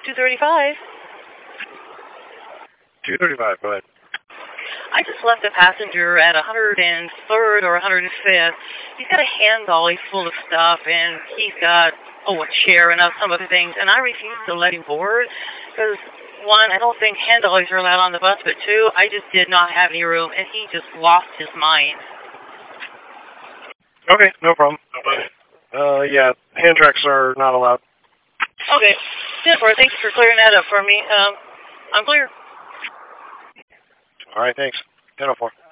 235. 235, go ahead. I just left a passenger at 103rd or 105th. He's got a hand dolly full of stuff, and he's got, a chair and some other things, and I refused to let him board because, one, I don't think hand dollies are allowed on the bus, but two, I just did not have any room, and he just lost his mind. Okay, no problem. Yeah, hand tracks are not allowed. Okay. Jennifer, thanks for clearing that up for me. I'm clear. All right, thanks. 10:04.